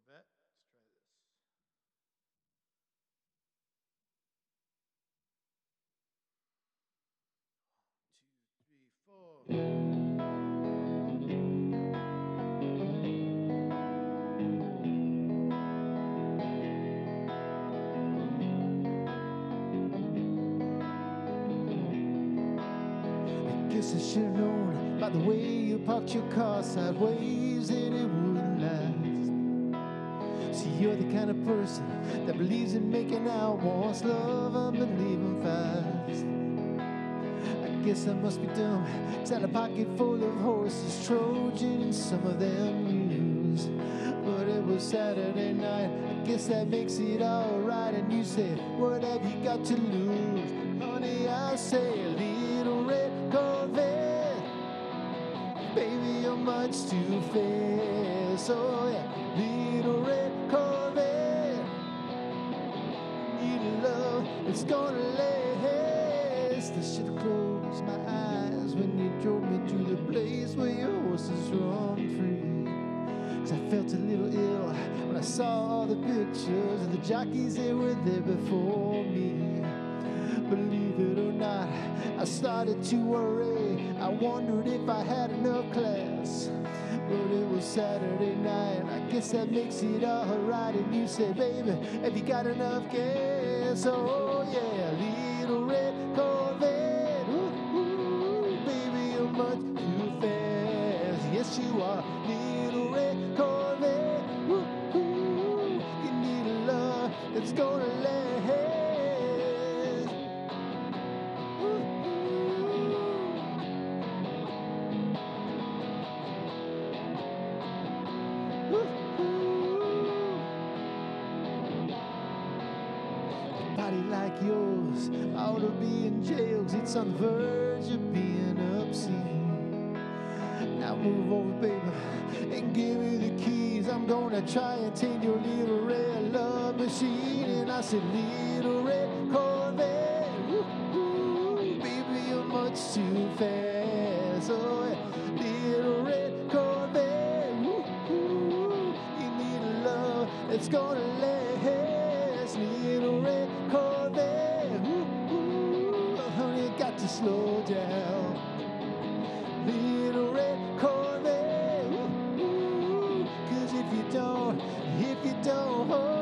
Corvette. Let's try this. 1, 2, 3, 4. Guess I should have known by the way you parked your car sideways that it wouldn't last. See, you're the kind of person that believes in making out, wants love unbelieving fast. I guess I must be dumb, 'cause I had a pocket full of horses, Trojan and some of them used. But it was Saturday night, I guess that makes it alright. And you said, what have you got to lose? Honey, I say, little red Corvette, baby, you're much too fast. Oh yeah, little red Corvette, need a love, it's gonna last. I should have closed my eyes when you drove me to the place where your horses run free. 'Cause I felt a little ill when I saw all the pictures of the jockeys that were there before me. Believe it or not, I started to worry. I wondered if I had enough class. But it was Saturday night, I guess that makes it alright. And you said, baby, have you got enough gas? Oh yeah, little red Corvette, ooh, ooh, baby, you're much too fast. Yes, you are, little red Corvette, ooh, ooh, you need a love that's gonna last. Body like yours ought to be in jail, 'cause it's on the verge of being obscene. Now move over, baby, and give me the keys. I'm gonna try and tame your little red love machine. And I said, little red Corvette, ooh, ooh, baby, you're much too fast. Oh, yeah, little red Corvette, ooh, ooh, you need a love that's gonna last. Little red Corvette, ooh, ooh, honey, got to slow down. Little red Corvette, ooh, ooh, 'cause if you don't,